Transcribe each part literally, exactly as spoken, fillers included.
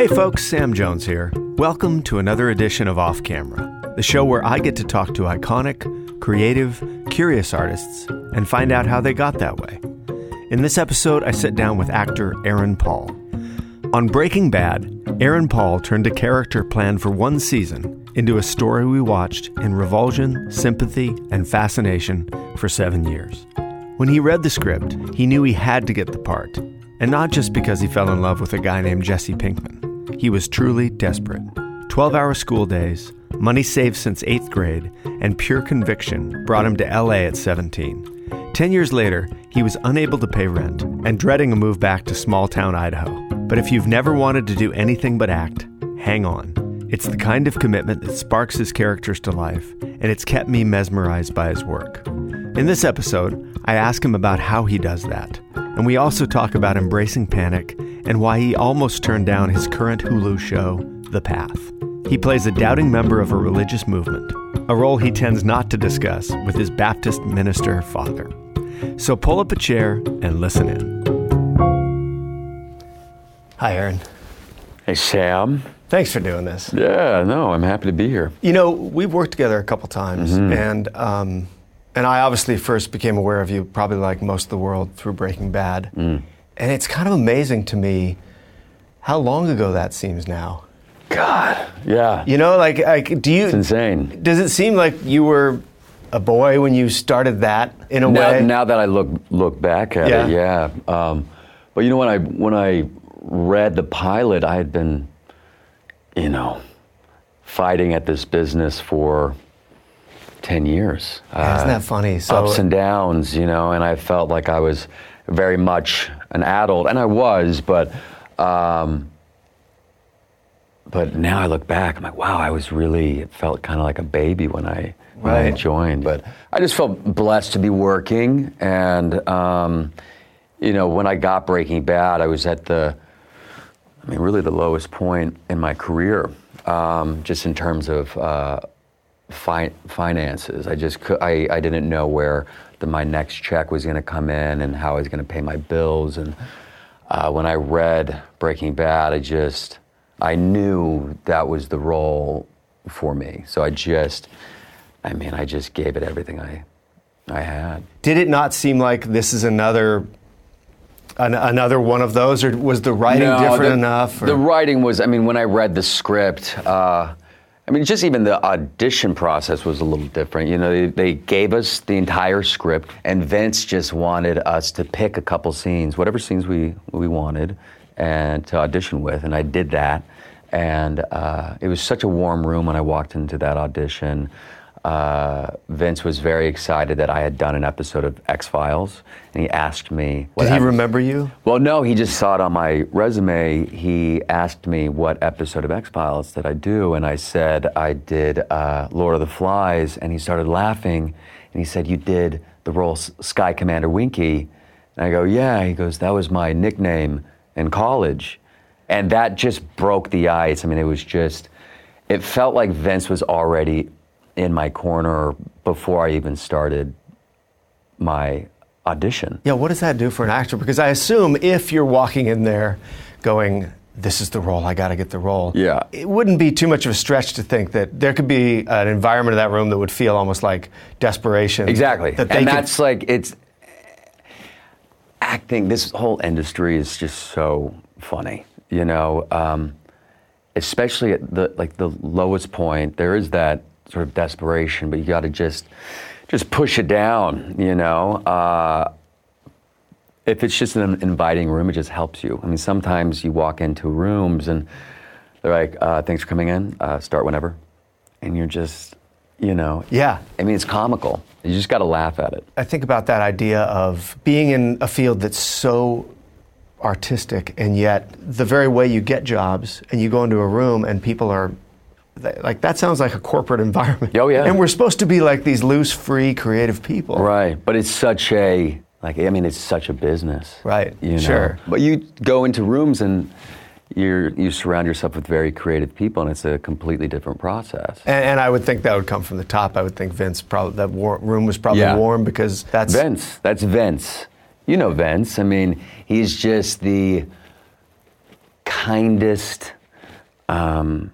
Hey folks, Sam Jones here. Welcome to another edition of Off Camera, the show where I get to talk to iconic, creative, curious artists and find out how they got that way. In this episode, I sit down with actor Aaron Paul. On Breaking Bad, Aaron Paul turned a character planned for one season into a story we watched in revulsion, sympathy, and fascination for seven years. When he read the script, he knew he had to get the part, and not just because he fell in love with a guy named Jesse Pinkman. He was truly desperate. twelve-hour school days, money saved since eighth grade, and pure conviction brought him to L A at seventeen. Ten years later, he was unable to pay rent and dreading a move back to small-town Idaho. But if you've never wanted to do anything but act, hang on. It's the kind of commitment that sparks his characters to life, and it's kept me mesmerized by his work. In this episode, I ask him about how he does that, and we also talk about embracing panic and why he almost turned down his current Hulu show, The Path. He plays a doubting member of a religious movement, a role he tends not to discuss with his Baptist minister father. So pull up a chair and listen in. Hi, Aaron. Hey, Sam. Thanks for doing this. Yeah, no, I'm happy to be here. You know, we've worked together a couple times, mm-hmm. and um, and I obviously first became aware of you, probably like most of the world, through Breaking Bad. Mm. And it's kind of amazing to me how long ago that seems now. God, yeah. You know, like, like do you... It's insane. Does it seem like you were a boy when you started that, in a now, way? Now that I look look back at yeah. it, yeah. Um, but you know, when I when I read the pilot, I had been, you know, fighting at this business for ten years. Yeah, isn't that funny? So, ups and downs, you know, and I felt like I was very much an adult, and I was, but um, but now I look back, I'm like, wow, I was really, it felt kind of like a baby when I when right. I joined. But I just felt blessed to be working, and um, you know, when I got Breaking Bad, I was at the, I mean, really the lowest point in my career, um, just in terms of uh, fi- finances. I just, could, I, I didn't know where the, my next check was going to come in and how I was going to pay my bills. And uh, when I read Breaking Bad, I just, I knew that was the role for me. So I just, I mean, I just gave it everything I, I had. Did it not seem like this is another... An, another one of those, or was the writing no, different the, enough? Or? The writing was, I mean, when I read the script, uh, I mean, just even the audition process was a little different. You know, they, they gave us the entire script, and Vince just wanted us to pick a couple scenes, whatever scenes we, we wanted, and to audition with, and I did that. And uh, it was such a warm room when I walked into that audition. Uh, Vince was very excited that I had done an episode of X-Files, and he asked me... Did he remember you? Well, no, he just saw it on my resume. He asked me what episode of X-Files did I do, and I said I did uh, Lord of the Flies, and he started laughing, and he said, you did the role Sky Commander Winky? And I go, yeah. He goes, that was my nickname in college. And that just broke the ice. I mean, it was just... It felt like Vince was already in my corner before I even started my audition. Yeah, what does that do for an actor? Because I assume if you're walking in there going, this is the role, I gotta get the role. Yeah. It wouldn't be too much of a stretch to think that there could be an environment in that room that would feel almost like desperation. Exactly. That they and could... that's like, it's, acting, this whole industry is just so funny, you know, um, especially at the, like the lowest point, there is that sort of desperation, but you got to just just push it down, you know. Uh, if it's just an inviting room, it just helps you. I mean, sometimes you walk into rooms and they're like, uh, thanks for coming in, uh, start whenever. And you're just, you know. Yeah. I mean, it's comical. You just got to laugh at it. I think about that idea of being in a field that's so artistic, and yet the very way you get jobs, and you go into a room and people are, like, that sounds like a corporate environment. Oh, yeah. And we're supposed to be like these loose, free, creative people. Right. But it's such a, like, I mean, it's such a business. Right. You know? Sure. But you go into rooms and you're, you surround yourself with very creative people, and it's a completely different process. And, and I would think that would come from the top. I would think Vince, probably, that war, room was probably yeah. warm because that's... Vince. That's Vince. You know Vince. I mean, he's just the kindest, um,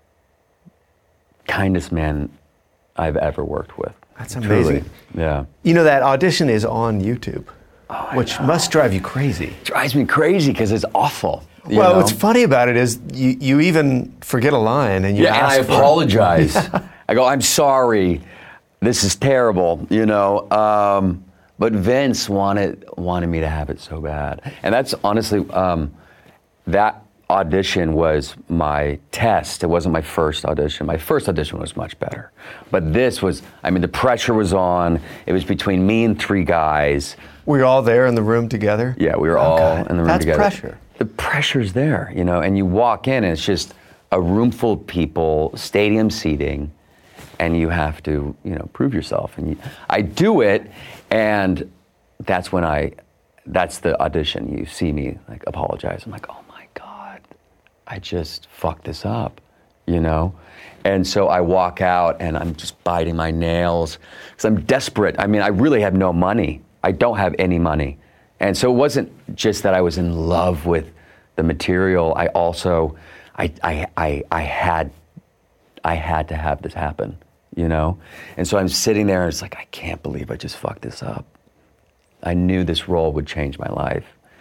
kindest man I've ever worked with. That's amazing. Truly. Yeah. You know, that audition is on YouTube, oh, which must drive you crazy. It drives me crazy because it's awful. You well, know? what's funny about it is you, you even forget a line and you yeah, ask and I for apologize. Yeah. I go, I'm sorry. This is terrible, you know. Um, but Vince wanted wanted me to have it so bad, and that's honestly um, that audition was my test. It wasn't my first audition. My first audition was much better, but this was. I mean, the pressure was on. It was between me and three guys. Were you all there in the room together? Yeah, we were oh, all God. in the room that's together. That's pressure. The pressure's there, you know, and you walk in and it's just a room full of people, stadium seating, and you have to, you know, prove yourself. And you, I do it, and that's when I, that's the audition. You see me like apologize. I'm like, oh my God, I just fucked this up, you know? And so I walk out and I'm just biting my nails because I'm desperate. I mean, I really have no money. I don't have any money. And so it wasn't just that I was in love with the material. I also, I, I, I, I had, I had to have this happen, you know? And so I'm sitting there and it's like, I can't believe I just fucked this up. I knew this role would change my life.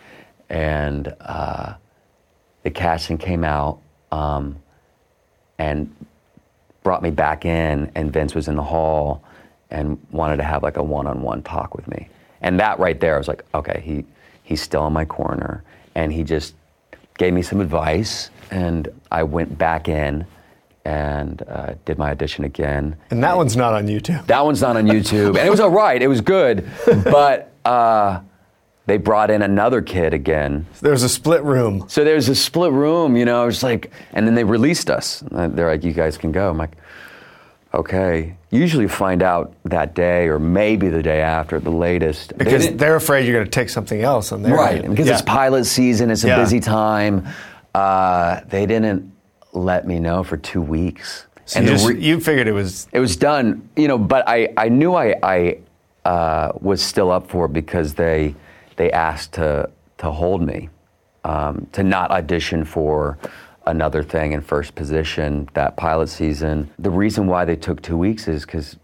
And uh, the casting came out um, and brought me back in, and Vince was in the hall and wanted to have like a one-on-one talk with me. And that right there, I was like, okay, he he's still in my corner. And he just gave me some advice, and I went back in and uh, did my audition again. And that one's not on YouTube. That one's not on YouTube. And it was all right, it was good. But uh, they brought in another kid again. There was a split room. So there's a split room, you know, I was like, and then they released us. They're like, you guys can go. I'm like, okay. Usually find out that day or maybe the day after, the latest. Because they they're afraid you're going to take something else on their Right, end. because yeah. it's pilot season, it's a Yeah. busy time. Uh, they didn't let me know for two weeks. So and you, the just, re- you figured it was... it was done, you know, but I, I knew I, I uh, was still up for it because they they asked to, to hold me, um, to not audition for another thing in first position that pilot season. The reason why they took two weeks is because,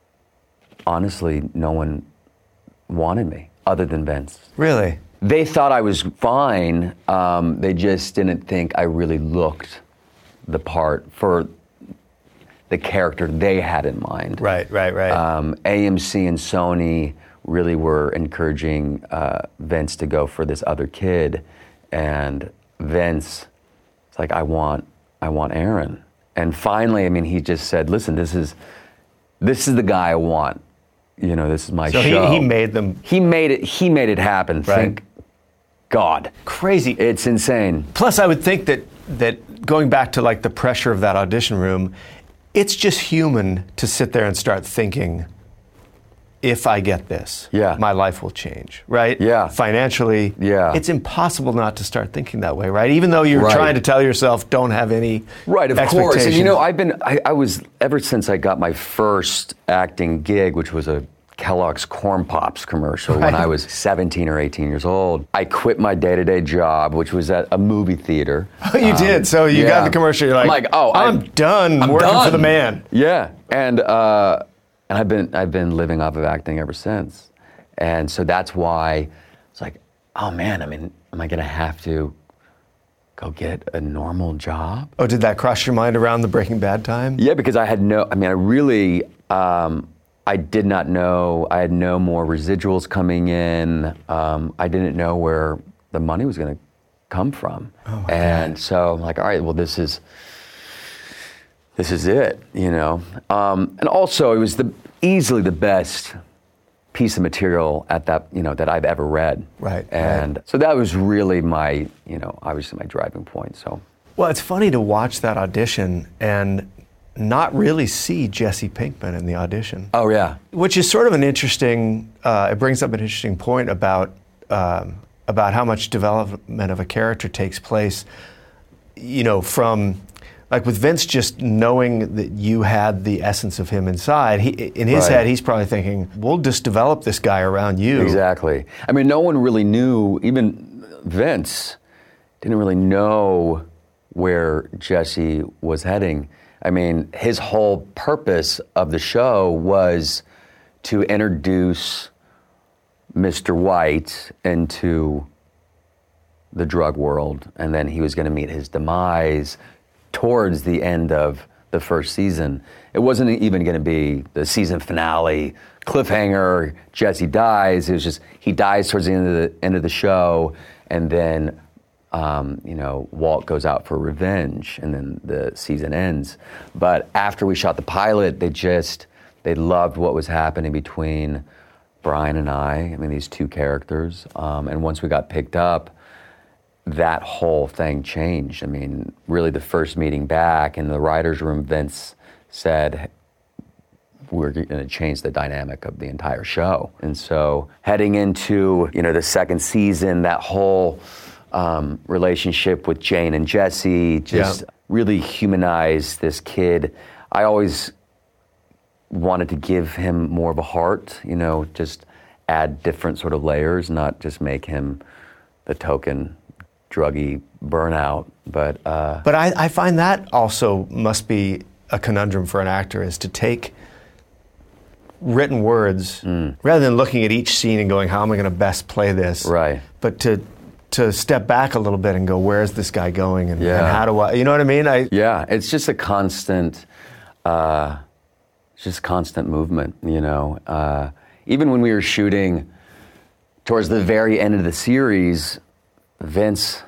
honestly, no one wanted me other than Vince. Really? They thought I was fine. Um, they just didn't think I really looked the part for the character they had in mind. Right, right, right. Um, A M C and Sony really were encouraging uh, Vince to go for this other kid, and Vince, it's like, I want, I want Aaron. And finally, I mean, he just said, listen, this is, this is the guy I want. You know, this is my so show. he, he made them... He made it, he made it happen. Right. Thank God. Crazy. It's insane. Plus, I would think that that going back to like the pressure of that audition room, it's just human to sit there and start thinking, if I get this, Yeah. my life will change, right? Yeah. Financially, Yeah. it's impossible not to start thinking that way, right? Even though you're Right. trying to tell yourself, don't have any Right, of course. And expectations. you know, I've been, I, I was, ever since I got my first acting gig, which was a Kellogg's Corn Pops commercial Right. when I was seventeen or eighteen years old, I quit my day-to-day job, which was at a movie theater. Oh, you Um, did. So you yeah. got the commercial. You're like, I'm like, oh, I'm, I'm- done I'm working done. for the man. Yeah, and uh, and I've been I've been living off of acting ever since, and so that's why it's like, oh man, I mean, am I gonna have to go get a normal job? Oh, did that cross your mind around the Breaking Bad time? Yeah, because I had no, I mean, I really, um, I did not know, I had no more residuals coming in. Um, I didn't know where the money was going to come from. Oh my and God. so I'm like, all right, well, this is, this is it, you know? Um, and also, it was the easily the best piece of material at that, you know, that I've ever read. Right, And right. so that was really my, you know, obviously my driving point, so. Well, it's funny to watch that audition and not really see Jesse Pinkman in the audition. Oh, yeah. Which is sort of an interesting, uh, it brings up an interesting point about um, about how much development of a character takes place, you know, from, like with Vince just knowing that you had the essence of him inside, he, in his Right. head, he's probably thinking, we'll just develop this guy around you. Exactly. I mean, no one really knew, even Vince didn't really know where Jesse was heading. I mean, his whole purpose of the show was to introduce Mister White into the drug world, and then he was going to meet his demise towards the end of the first season. It wasn't even going to be the season finale, cliffhanger, Jesse dies. It was just, he dies towards the end of the end of the show, and then, um, you know, Walt goes out for revenge, and then the season ends. But after we shot the pilot, they just, they loved what was happening between Brian and I, I mean, these two characters. Um, and once we got picked up, that whole thing changed. I mean, really the first meeting back in the writer's room, Vince said, we're going to change the dynamic of the entire show. And so heading into, you know, the second season, that whole um, relationship with Jane and Jesse just yeah. really humanized this kid. I always wanted to give him more of a heart, you know, just add different sort of layers, not just make him the token druggy burnout, but... Uh, but I, I find that also must be a conundrum for an actor, is to take written words, mm. rather than looking at each scene and going, how am I going to best play this? Right. But to to step back a little bit and go, where's this guy going? And, yeah. and how do I, you know what I mean? I, yeah, it's just a constant, uh, just constant movement, you know. Uh, even when we were shooting towards the very end of the series, Vince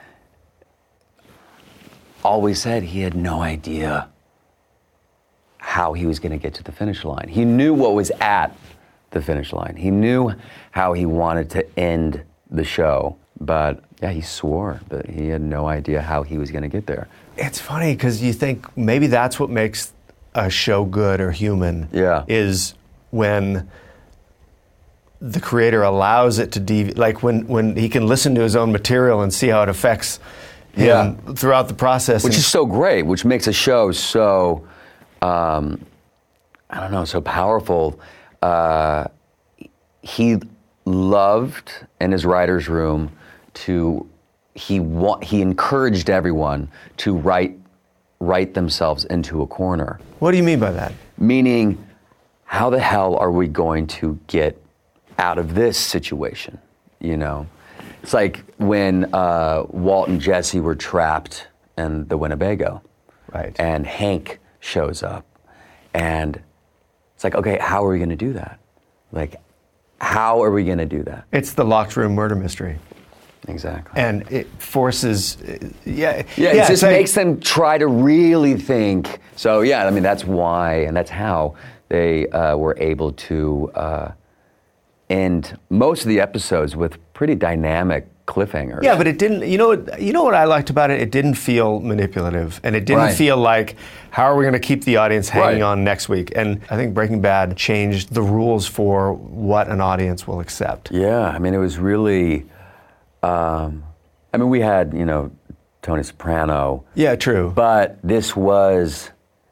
always said he had no idea how he was going to get to the finish line. He knew what was at the finish line. He knew how he wanted to end the show, but yeah, he swore that he had no idea how he was going to get there. It's funny because you think maybe that's what makes a show good or human, yeah. is when the creator allows it to deviate, like when, when he can listen to his own material and see how it affects him yeah. throughout the process. Which and, is so great, which makes a show so, um, I don't know, so powerful. Uh, he loved, in his writer's room, to, he wa- he encouraged everyone to write, write themselves into a corner. What do you mean by that? Meaning, how the hell are we going to get out of this situation, you know? It's like when uh, Walt and Jesse were trapped in the Winnebago. Right. And Hank shows up. And it's like, okay, how are we going to do that? Like, how are we going to do that? It's the locked room murder mystery. Exactly. And it forces, yeah. Yeah, it yeah, just like, makes them try to really think. So, yeah, I mean, that's why, and that's how they uh, were able to uh, end most of the episodes with pretty dynamic cliffhangers. Yeah, but it didn't, you know, you know what I liked about it? It didn't feel manipulative, and it didn't right. feel like, how are we going to keep the audience hanging right. on next week? And I think Breaking Bad changed the rules for what an audience will accept. Yeah, I mean, it was really, um, I mean, we had, you know, Tony Soprano. Yeah, true. But this was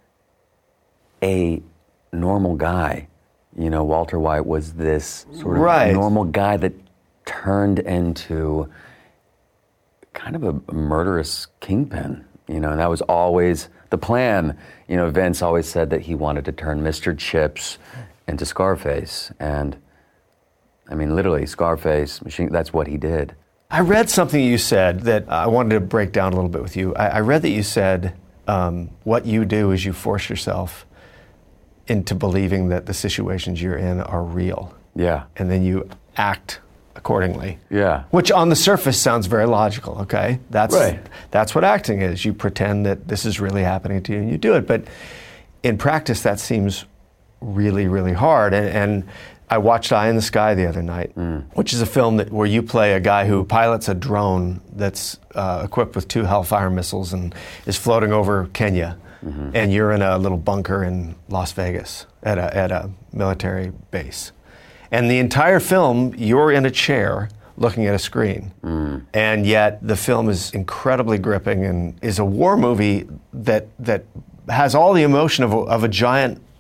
a normal guy. You know, Walter White was this sort of right. normal guy that turned into kind of a, a murderous kingpin, you know, and that was always the plan. You know, Vince always said that he wanted to turn Mister Chips into Scarface, and I mean, literally, Scarface, machine, that's what he did. I read something you said that I wanted to break down a little bit with you. I, I read that you said um, what you do is you force yourself into believing that the situations you're in are real. Yeah. And then you act accordingly. Yeah. Which on the surface sounds very logical, okay? That's right. That's what acting is. You pretend that this is really happening to you and you do it. But in practice, that seems really, really hard. And, and I watched Eye in the Sky the other night, mm. which is a film that where you play a guy who pilots a drone that's uh, equipped with two Hellfire missiles and is floating over Kenya. Mm-hmm. And you're in a little bunker in Las Vegas at a, at a military base. And the entire film, you're in a chair looking at a screen. Mm. And yet the film is incredibly gripping and is a war movie that that has all the emotion of a, of a giant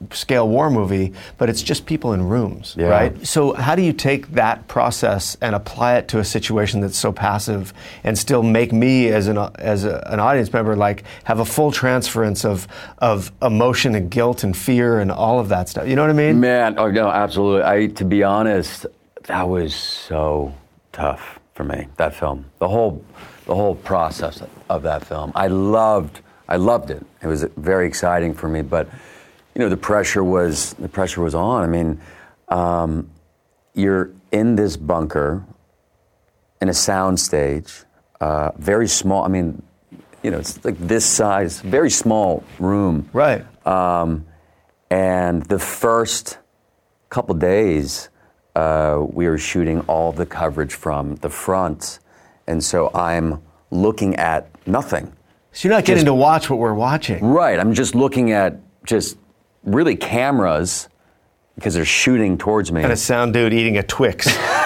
scale war movie, but it's just people in rooms, Yeah. right? So how do you take that process and apply it to a situation that's so passive and still make me as an as a, an audience member like have a full transference of of emotion and guilt and fear and all of that stuff? You know what I mean? Man, oh no, absolutely. I, to be honest, that was so tough for me, that film. The whole the whole process of that film. I loved I loved it. It was very exciting for me, but you know, the pressure was the pressure was on. I mean, um, you're in this bunker in a sound stage, uh, very small. I mean, you know, it's like this size, very small room. Right. Um, and the first couple days, uh, we were shooting all the coverage from the front, and so I'm looking at nothing. So you're not getting Just- to watch what we're watching. Right. I'm just looking at just really cameras because they're shooting towards me. And a sound dude eating a Twix.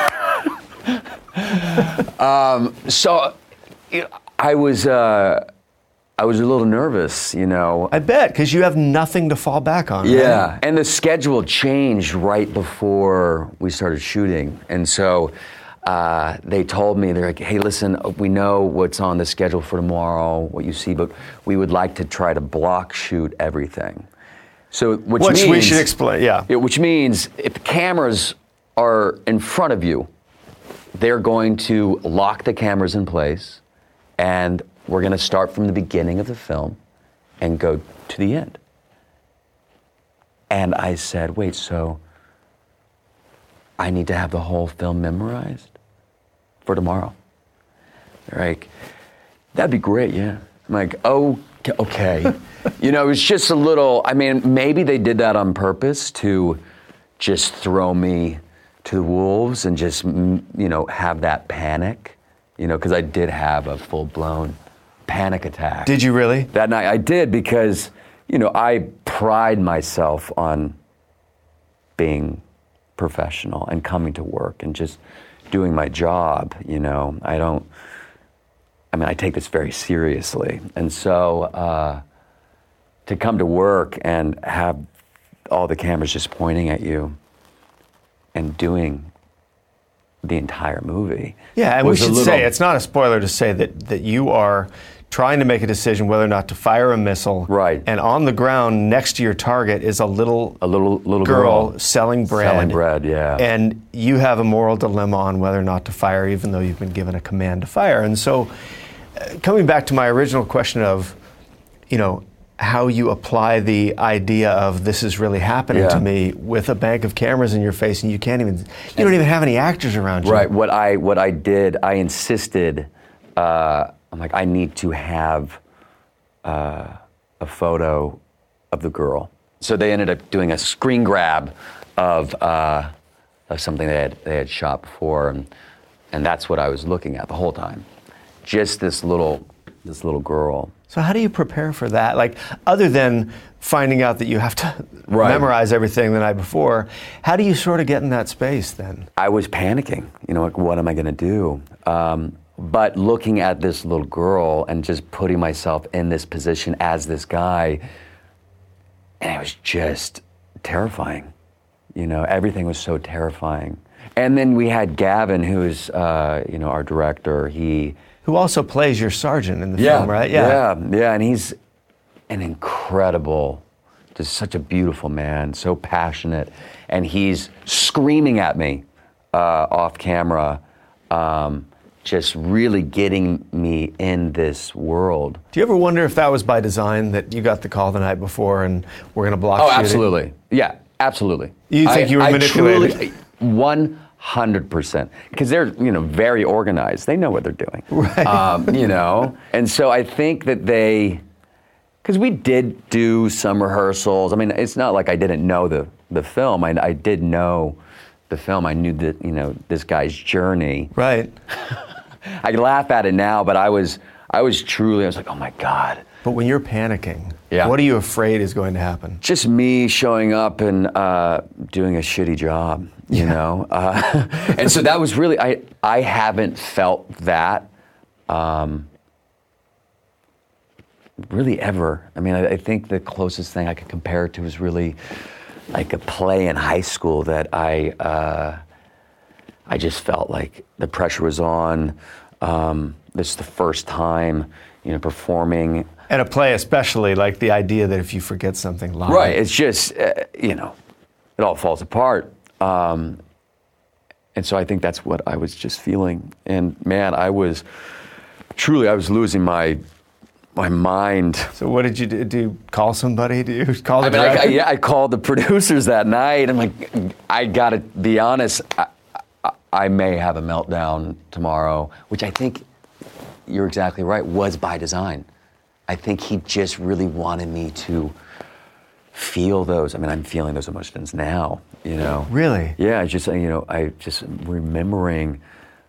um, so you know, I was uh, I was a little nervous, you know. I bet, because you have nothing to fall back on. Yeah, right? and the schedule changed right before we started shooting, and so uh, they told me, they're like, "Hey, listen, we know what's on the schedule for tomorrow, what you see, but we would like to try to block shoot everything." So, which, Which means we should explain, yeah. it- which means if the cameras are in front of you, they're going to lock the cameras in place, and we're going to start from the beginning of the film and go to the end. And I said, wait, so I need to have the whole film memorized for tomorrow? They're like, that'd be great, yeah. I'm like, oh, okay. You know, it was just a little, I mean, maybe they did that on purpose to just throw me to the wolves and just, mm, you know, have that panic, you know, because I did have a full-blown panic attack. Did you really? That night I did, because, you know, I pride myself on being professional and coming to work and just doing my job, you know. I don't, I mean, I take this very seriously. And so uh, to come to work and have all the cameras just pointing at you and doing the entire movie. Yeah, and we was a should little- say, it's not a spoiler to say that, that you are trying to make a decision whether or not to fire a missile. Right. And on the ground next to your target is a little, a little little girl, girl, selling bread. Selling bread, yeah. And you have a moral dilemma on whether or not to fire, even though you've been given a command to fire. And so, uh, coming back to my original question of, you know, how you apply the idea of this is really happening Yeah. to me with a bank of cameras in your face, and you can't even, you don't even have any actors around you. Right. What I what I did, I insisted. Uh, I'm like, I need to have uh, a photo of the girl. So they ended up doing a screen grab of uh, of something they had they had shot before, and and that's what I was looking at the whole time. Just this little this little girl. So how do you prepare for that? Like, other than finding out that you have to Right. memorize everything the night before, how do you sort of get in that space then? I was panicking, you know, like, what am I going to do? Um, but looking at this little girl and just putting myself in this position as this guy, and it was just terrifying. You know, everything was so terrifying. And then we had Gavin, who is, uh, you know, our director. He Who also plays your sergeant in the yeah, film, right? Yeah, yeah, and he's an incredible, just such a beautiful man, so passionate, and he's screaming at me uh, off camera, um, just really getting me in this world. Do you ever wonder if that was by design, that you got the call the night before and we're going to block Oh, shooting? absolutely. Yeah, absolutely. You think I- you were I manipulated? Truly, one hundred percent. Because they're, you know, very organized. They know what they're doing. Right. Um, you know? And so I think that they, because we did do some rehearsals. I mean, it's not like I didn't know the, the film. I, I did know the film. I knew that, you know, this guy's journey. Right. I can laugh at it now, but I was, I was truly, I was like, oh my God. But when you're panicking, Yeah. what are you afraid is going to happen? Just me showing up and uh, doing a shitty job, you Yeah. know? Uh, and so that was really, I, I haven't felt that um, really ever. I mean, I, I think the closest thing I could compare it to is really like a play in high school that I uh, I just felt like the pressure was on. Um, this is the first time, you know, performing. And a play especially, like the idea that if you forget something live. Right, it's just, uh, you know, it all falls apart. Um, and so I think that's what I was just feeling. And man, I was, truly, I was losing my my mind. So what did you do? Do you call somebody? Do you call the I mean, I, I, director? yeah, I called the producers that night. I'm like, I gotta be honest, I, I, I may have a meltdown tomorrow, which I think, you're exactly right, was by design. I think he just really wanted me to feel those. I mean, I'm feeling those emotions now, you know. Really? Yeah, I just, you know, I just remembering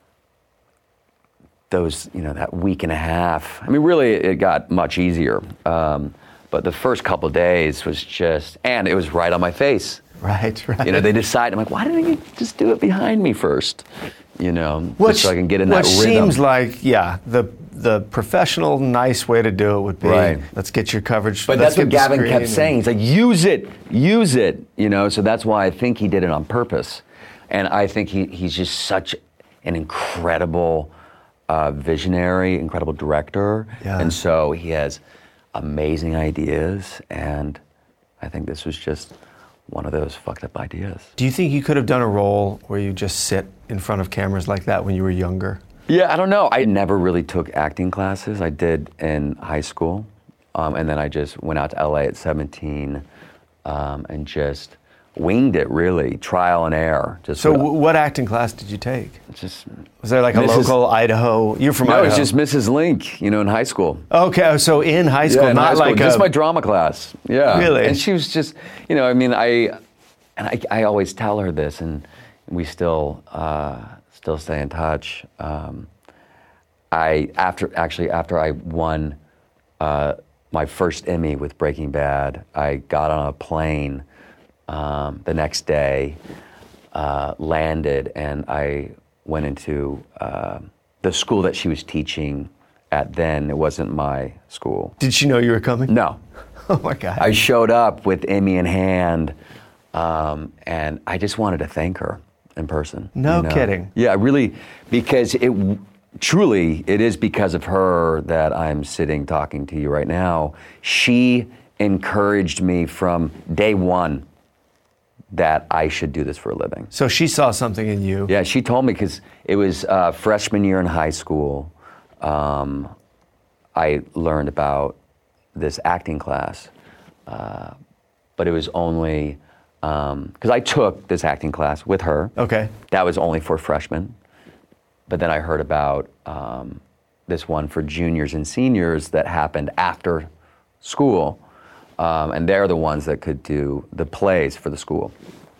those, you know, that week and a half. I mean, really, it got much easier. Um, but the first couple of days was just, and it was right on my face. Right, right. You know, they decided, I'm like, why didn't you just do it behind me first? You know, Which, just so I can get in that which rhythm. seems like, yeah, the the professional, nice way to do it would be, Right. let's get your coverage. But let's that's what get the Gavin screen kept and- saying. He's like, use it, use it. You know, so that's why I think he did it on purpose. And I think he, he's just such an incredible uh, visionary, incredible director. Yeah. And so he has amazing ideas. And I think this was just one of those fucked up ideas. Do you think you could have done a role where you just sit in front of cameras like that when you were younger? Yeah, I don't know. I never really took acting classes. I did in high school. Um, and then I just went out to L A at seventeen um, and just winged it, really. Trial and error. Just So what, w- what acting class did you take? just Was there like a Missus local Idaho? You're from no, Idaho. it's just Missus Link, you know, in high school. Okay, so in high school, yeah, in not high school. like just a, my drama class. Yeah, Really? And she was just, you know, I mean, I and I, I always tell her this, and we still uh, still stay in touch. Um, I after actually after I won uh, my first Emmy with Breaking Bad, I got on a plane um, the next day, uh, landed, and I went into uh, the school that she was teaching at. Then it wasn't my school. Did she know you were coming? No. Oh my God. I showed up with Emmy in hand, um, and I just wanted to thank her in person. No you know? kidding. Yeah, really, because it truly it is because of her that I'm sitting talking to you right now. She encouraged me from day one that I should do this for a living. So she saw something in you. Yeah, she told me because it was uh, freshman year in high school. Um, I learned about this acting class, uh, but it was only because I took this acting class with her. Okay. That was only for freshmen. But then I heard about um, this one for juniors and seniors that happened after school. Um, and they're the ones that could do the plays for the school.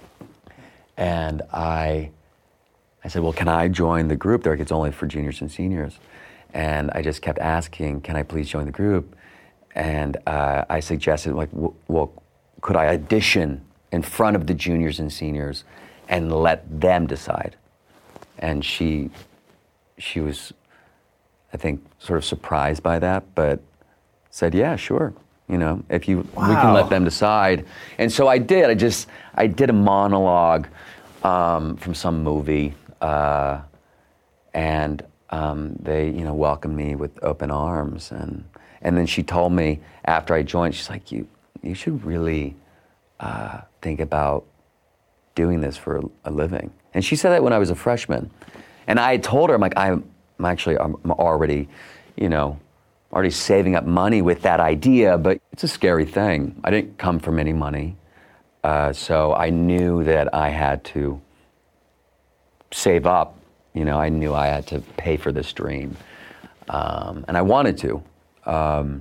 And I, I said, well, can I join the group? They're like, it's only for juniors and seniors. And I just kept asking, can I please join the group? And uh, I suggested, like, w- well, could I audition in front of the juniors and seniors and let them decide? And she, she was, I think, sort of surprised by that, but said, yeah, sure. You know, if you, Wow. we can let them decide. And so I did. I just, I did a monologue um, from some movie, uh, and um, they, you know, welcomed me with open arms. And and then she told me after I joined, she's like, you, you should really uh, think about doing this for a living. And she said that when I was a freshman. And I told her, I'm like, I'm, I'm actually, I'm already, you know, already saving up money with that idea, but it's a scary thing. I didn't come from any money. Uh, so I knew that I had to save up. You know, I knew I had to pay for this dream. Um, and I wanted to. Um,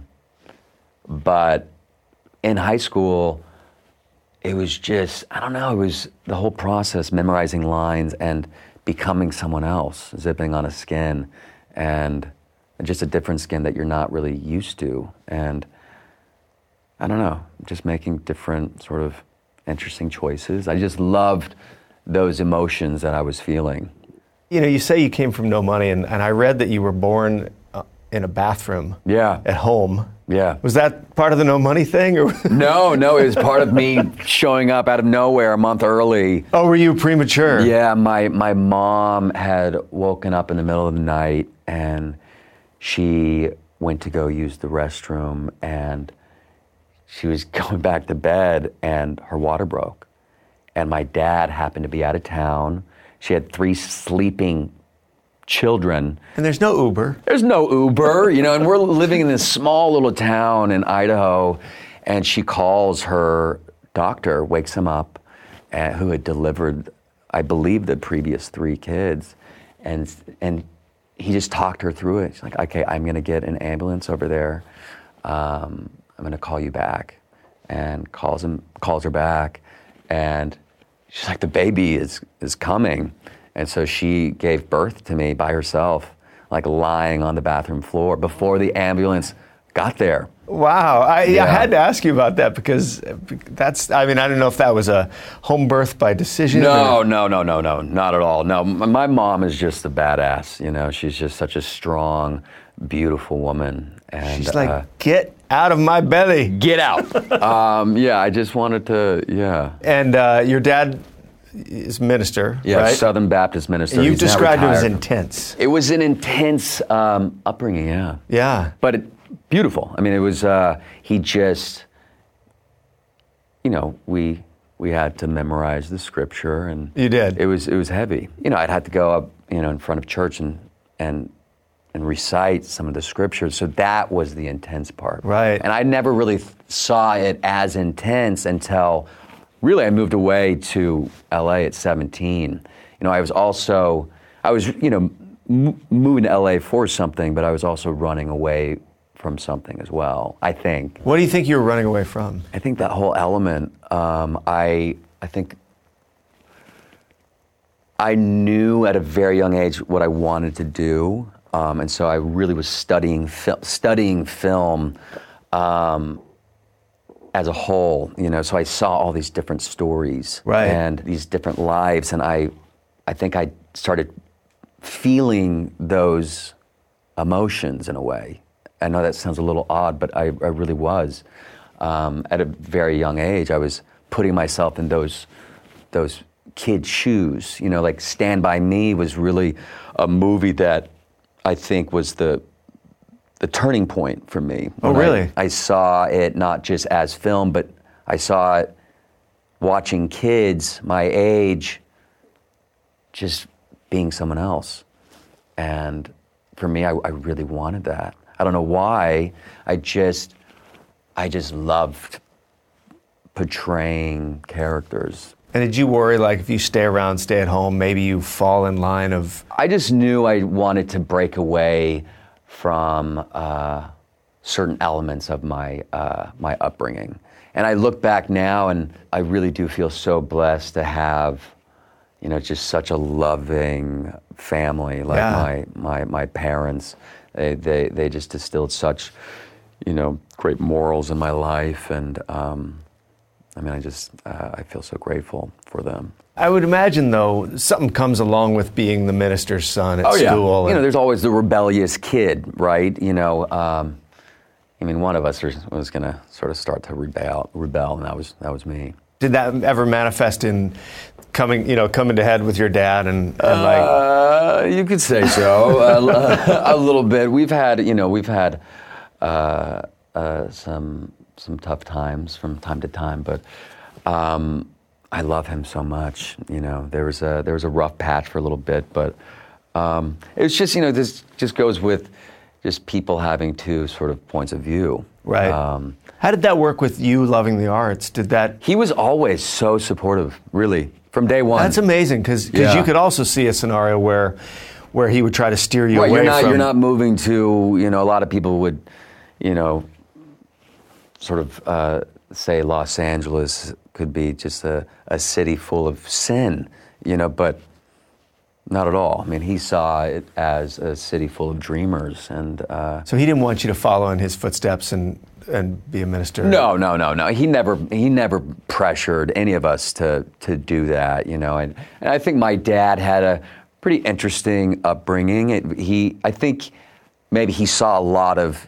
but in high school, it was just, I don't know, it was the whole process, memorizing lines and becoming someone else, zipping on a skin, and just a different skin that you're not really used to. And I don't know, just making different sort of interesting choices. I just loved those emotions that I was feeling. You know, you say you came from no money, and, and I read that you were born uh, in a bathroom Yeah. at home. Yeah. Was that part of the no money thing? Or No, no, it was part of me showing up out of nowhere a month early. Oh, were you premature? Yeah, my, my mom had woken up in the middle of the night and she went to go use the restroom and she was going back to bed and her water broke. And my dad happened to be out of town. She had three sleeping children. And there's no Uber. There's no Uber, you know, and we're living in this small little town in Idaho, and she calls her doctor, wakes him up, uh, who had delivered, I believe, the previous three kids, and and he just talked her through it. She's like, okay, I'm going to get an ambulance over there. Um, I'm going to call you back, and calls him, calls her back, and she's like, the baby is is coming. And so she gave birth to me by herself, like lying on the bathroom floor before the ambulance got there. Wow. I, Yeah. I had to ask you about that because that's, I mean, I don't know if that was a home birth by decision. No, or... no, no, no, no, not at all. No, m- my mom is just a badass, you know. She's just such a strong, beautiful woman. And She's like, uh, get out of my belly. get out. um, yeah, I just wanted to, yeah. And uh, your dad is minister, Yeah, right? Southern Baptist minister. You've He's now described it as retired. intense. It was an intense um, upbringing, yeah. Yeah. But it, beautiful. I mean, it was, uh, he just, you know, we we had to memorize the scripture, and You did? It was it was heavy. You know, I'd have to go up, you know, in front of church and and and recite some of the scriptures. So that was the intense part. Right. And I never really th- saw it as intense until really I moved away to L A at seventeen. You know, I was also, I was, you know, m- moving to L A for something, but I was also running away from something as well, I think. What do you think you were running away from? I think that whole element, um, I I think I knew at a very young age what I wanted to do, um, and so I really was studying fil- studying film um, as a whole. You know, so I saw all these different stories Right. and these different lives, and I I think I started feeling those emotions in a way. I know that sounds a little odd, but I, I really was. Um, at a very young age, I was putting myself in those those kids' shoes. You know, like Stand By Me was really a movie that I think was the the turning point for me. Oh, When I- really? I saw it not just as film, but I saw it watching kids my age just being someone else. And for me, I, I really wanted that. I don't know why. I just, I just loved portraying characters. And did you worry, like, if you stay around, stay at home, maybe you fall in line of... I just knew I wanted to break away from uh, certain elements of my uh, my upbringing. And I look back now, and I really do feel so blessed to have, you know, just such a loving family like Yeah. my, my my parents. They, they they just distilled such, you know, great morals in my life, and um, I mean, I just uh, I feel so grateful for them. I would imagine, though, something comes along with being the minister's son at Oh yeah, school. you and- know, there's always the rebellious kid, right? You know, um, I mean, one of us was going to sort of start to rebel, rebel, and that was that was me. Did that ever manifest in coming, you know, coming to head with your dad and, and like... Uh, you could say so, uh, a little bit. We've had, you know, we've had uh, uh, some some tough times from time to time, but um, I love him so much. You know, there was a there was a rough patch for a little bit, but um, it was just, you know, this just goes with just people having two sort of points of view. Right. Um, How did that work with you loving the arts? Did that... he was always so supportive, really, from day one. That's amazing, because Yeah. you could also see a scenario where where he would try to steer you Right, away you're not, from... You're not moving to, you know, a lot of people would, you know, sort of uh, say Los Angeles could be just a, a city full of sin, you know, but not at all. I mean, he saw it as a city full of dreamers, and... Uh, So he didn't want you to follow in his footsteps and and be a minister? No, no, no, no. He never he never pressured any of us to to do that, you know. And, and I think my dad had a pretty interesting upbringing. It, he, I think, maybe he saw a lot of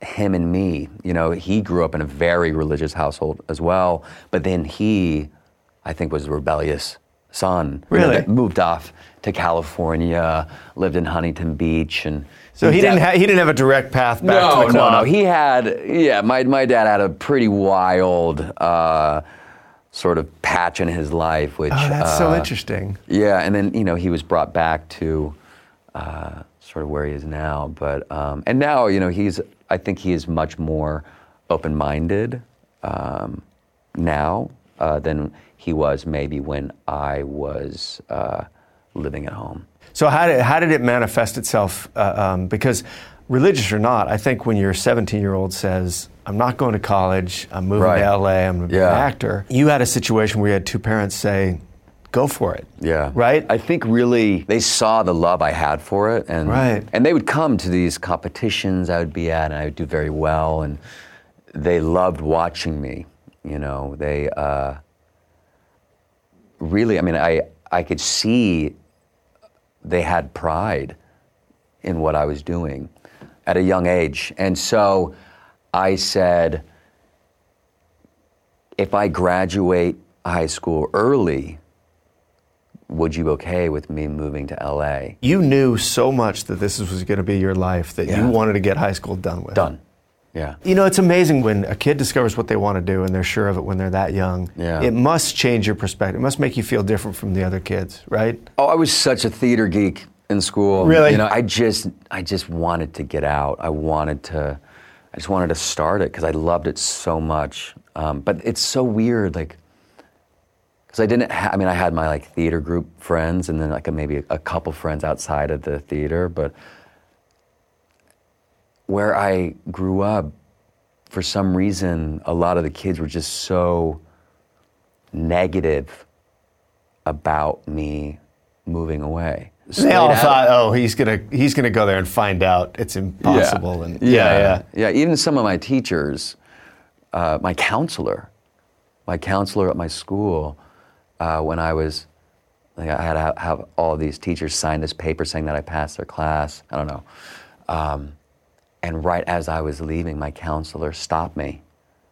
him and me. You know, he grew up in a very religious household as well, but then he, I think, was a rebellious son. Really? You know, that moved off to California, lived in Huntington Beach, and so he dad, didn't ha- he didn't have a direct path back no, to the club. No, no, he had, yeah, my, my dad had a pretty wild uh, sort of patch in his life, which... Oh, that's uh, so interesting. Yeah, and then, you know, he was brought back to uh, sort of where he is now, but, um, and now, you know, he's, I think he is much more open-minded um, now uh, than he was maybe when I was uh, living at home. So how did, how did it manifest itself? Uh, um, because religious or not, I think when your seventeen-year-old says, I'm not going to college, I'm moving right. to L A, I'm going to be yeah. an actor, you had a situation where you had two parents say, go for it. Yeah. Right? I think really they saw the love I had for it. And, right. and they would come to these competitions I would be at, and I would do very well. And they loved watching me. You know, they uh, really, I mean, I, I could see they had pride in what I was doing at a young age. And so I said, if I graduate high school early, would you be okay with me moving to L A? You knew so much that this was going to be your life that yeah. you wanted to get high school done with. Done. Yeah. You know, it's amazing when a kid discovers what they want to do and they're sure of it when they're that young. Yeah. It must change your perspective. It must make you feel different from the other kids, right? Oh, I was such a theater geek in school. Really? You know, I just, I just wanted to get out. I wanted to, I just wanted to start it because I loved it so much. Um, but it's so weird, like, because I didn't, ha- I mean, I had my like theater group friends and then like a, maybe a, a couple friends outside of the theater, but where I grew up, for some reason, a lot of the kids were just so negative about me moving away. They all thought, oh, he's gonna he's gonna go there and find out it's impossible. Yeah. And yeah, yeah, yeah, yeah. Even some of my teachers, uh, my counselor, my counselor at my school, uh, when I was, like, I had to have all of these teachers sign this paper saying that I passed their class. I don't know. Um, And right as I was leaving, my counselor stopped me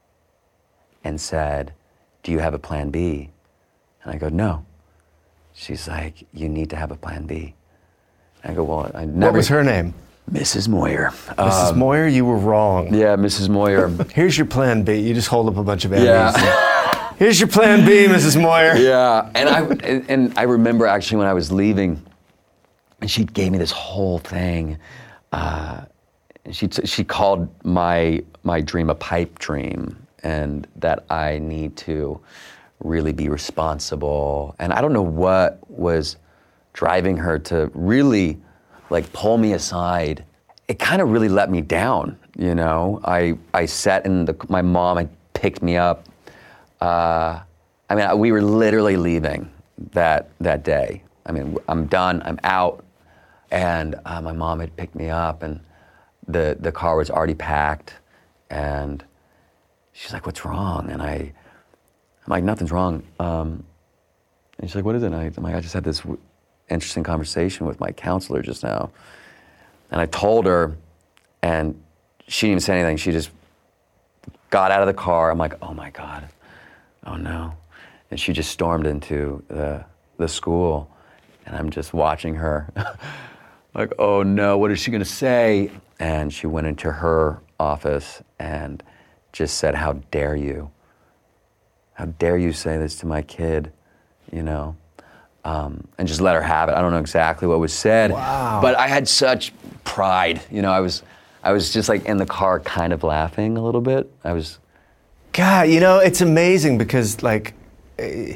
and said, do you have a plan B? And I go, no. She's like, you need to have a plan B. And I go, well, I never... What was her name? Missus Moyer. Missus Um, Moyer, you were wrong. Yeah, Missus Moyer. Here's your plan B. You just hold up a bunch of Emmys. Yeah. Here's your plan B, Missus Moyer. Yeah, and I, and, and I remember actually when I was leaving, and she gave me this whole thing. Uh, She t- she called my my dream a pipe dream, and that I need to really be responsible. And I don't know what was driving her to really like pull me aside. It kind of really let me down, you know. I I sat in the my mom had picked me up. Uh, I mean, we were literally leaving that that day. I mean, I'm done. I'm out, and uh, my mom had picked me up and. The the car was already packed, and she's like, "What's wrong?" And I, I'm like, "Nothing's wrong." Um, and she's like, "What is it?" And I, I'm like, "I just had this w- interesting conversation with my counselor just now," and I told her, and she didn't even say anything. She just got out of the car. I'm like, "Oh my God, oh no!" And she just stormed into the the school, and I'm just watching her, like, "Oh no, what is she gonna say?" And she went into her office and just said, how dare you? How dare you say this to my kid, you know? Um, and just let her have it. I don't know exactly what was said. Wow. But I had such pride. You know, I was I was just like in the car kind of laughing a little bit. I was... God, you know, it's amazing because like... Uh,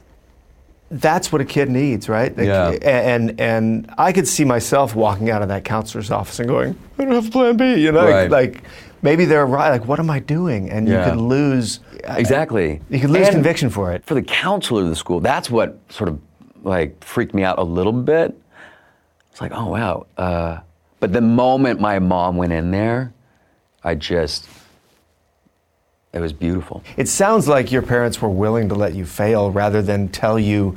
that's what a kid needs, right? Like, yeah. And and I could see myself walking out of that counselor's office and going, I don't have a plan B, you know? Right. Like, like maybe they're right. Like, what am I doing? And yeah. you could lose. Exactly. You could lose and conviction for it. For the counselor of the school, that's what sort of like freaked me out a little bit. It's like, oh wow. Uh, but the moment my mom went in there, I just. It was beautiful. It sounds like your parents were willing to let you fail rather than tell you.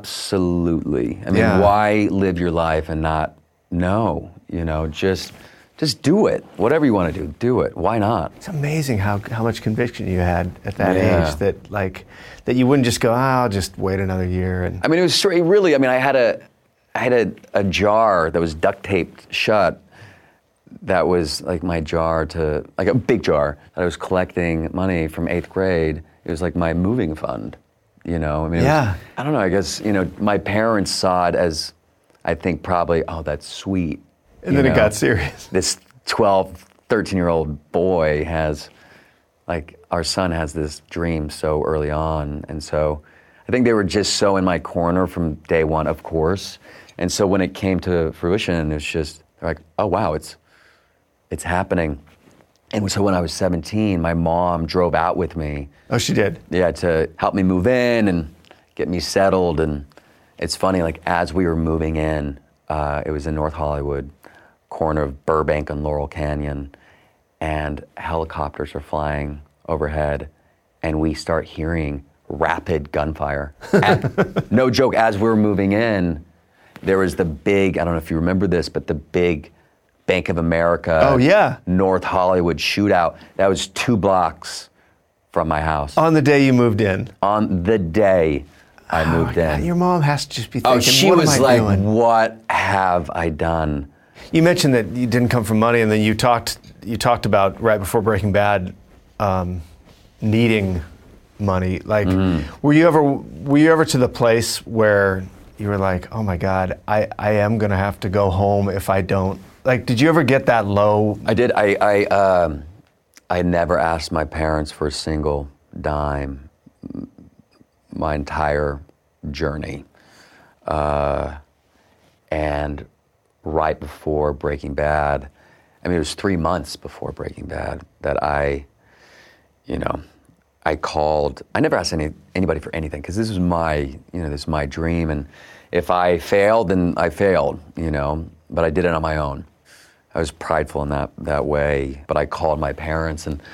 Absolutely. I mean, yeah. why live your life and not know? You know, just just do it. Whatever you want to do, do it. Why not? It's amazing how how much conviction you had at that Yeah. age that like that you wouldn't just go, ah, I'll just wait another year. And I mean, it was straight, really, I mean, I had a, I had a, a jar that was duct taped shut that was like my jar to, like a big jar that I was collecting money from eighth grade. It was like my moving fund, you know? I mean, it Yeah. was, I don't know, I guess, you know, my parents saw it as, I think probably, oh, that's sweet. and you then it know? got serious. This twelve, thirteen-year-old boy has, like, our son has this dream so early on. And so I think they were just so in my corner from day one, of course. And so when it came to fruition, it was just, they're like, oh, wow, it's it's happening. And so when I was seventeen, my mom drove out with me. Oh, she did? Yeah, to help me move in and get me settled. And it's funny, like, as we were moving in, uh, it was in North Hollywood, corner of Burbank and Laurel Canyon, and helicopters are flying overhead, and we start hearing rapid gunfire. At, no joke, as we were moving in, there was the big, I don't know if you remember this, but the big Bank of America, Oh, yeah. North Hollywood shootout. That was two blocks from my house. On the day you moved in. On the day I moved God, in. your mom has to just be thinking, Oh, she what was am I like, doing? what have I done? You mentioned that you didn't come from money, and then you talked you talked about right before Breaking Bad um, needing money. Like, were you ever were you ever to the place where you were like, oh my God, I, I am gonna have to go home if I don't? Like, did you ever get that low? I did. I I, um, I never asked my parents for a single dime my entire journey. Uh, and right before Breaking Bad, I mean, it was three months before Breaking Bad that I, you know, I called. I never asked any anybody for anything because this was my, you know, this is my dream. And if I failed, then I failed, you know. But I did it on my own. I was prideful in that that way. But I called my parents, and